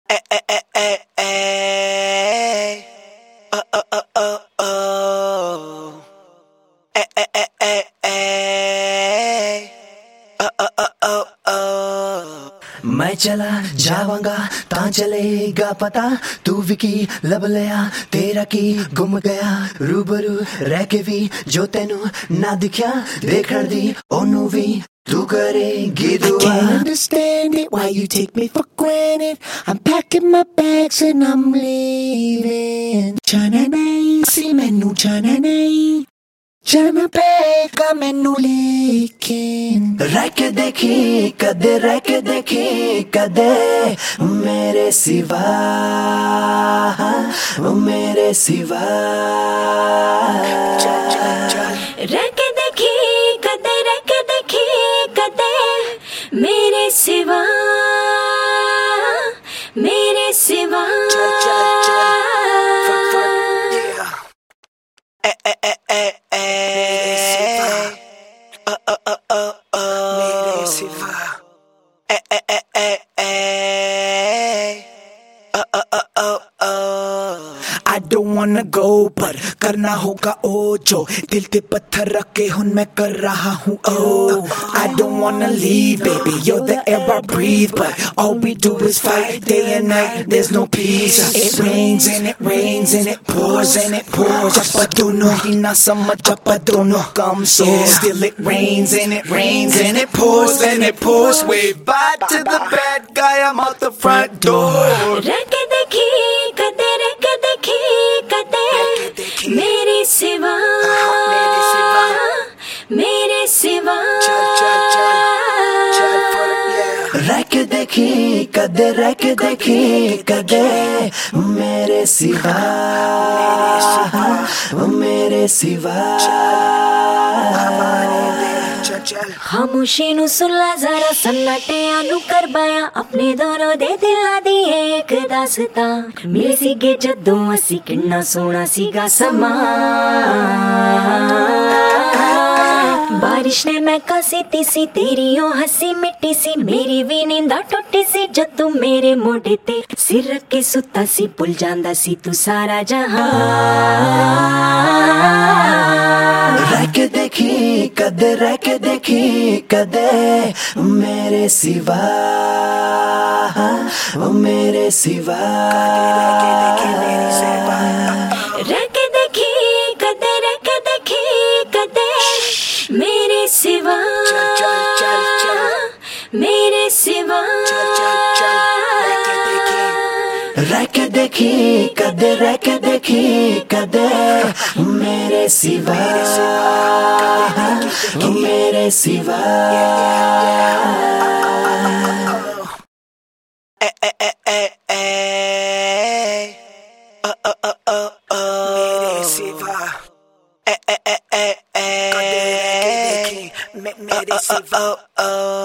Eh, eh, eh, eh, eh. Oh. Eh, eh, eh, eh, eh. Oh. मैं चला जावांगा ता चलेगा पता तू विकी लब लिया तेरा की गुम गया रूबरू रह के भी जो तेनू ना दिखया देखण दी ओनू भी तू करेगी दुआ. Can't understand it, why you take me for granted. I'm packing my bags and I'm leaving. जाना नहीं सी मैनू जाना नहीं जाना पेगा मैनू लेकिन रह के देखी कदे मेरे सिवा मेरे सिवा रह के देखी कदे मेरे सिवा मेरे सिवा. Eh, eh, eh, eh, eh. मेरे सिवा. Eh, eh, eh, eh, eh. I don't wanna go but करना होगा ओ जो दिल पे पत्थर रख के हुन मैं कर रहा हूँ ओ. I don't wanna leave baby, you're the air I breathe but all we do is fight day and night, there's no peace. It rains and it pours and it pours. Apa dono ही ना समझ apa dono come so still it rains and it pours and it pours. Wave bye to the bad guy, I'm out the front door. रह के देखी कदे मेरे सिवा मेरे सिवा. रह के देखी कदे मेरे सिवा मेरे सिवा. खामोशी नु सुला जरा सन्नाटिया नु करवाया अपने दोनों दे दिला दी एक दास्तां. मिले सीगे जदों असी किन्ना सोहना सीगा समा. बारिश ने महका सी सी तेरी ओ हंसी मिट्टी सी मेरी भी नींदा टुटी सी जदों मेरे मोढे ते सिर रख के सुता सी भुल जांदा सी तू सारा जहां. रह के देखी कदे मेरे सिवा मेरे सिवा. रह के देखी कदे मेरे सिवा मेरे सिवा. रह के देखी कदे मेरे सिवा मेरे सिवा. Eh, eh, eh, eh, eh. मेरे सिवा. Eh, eh, eh, eh, eh. मेरे सिवा.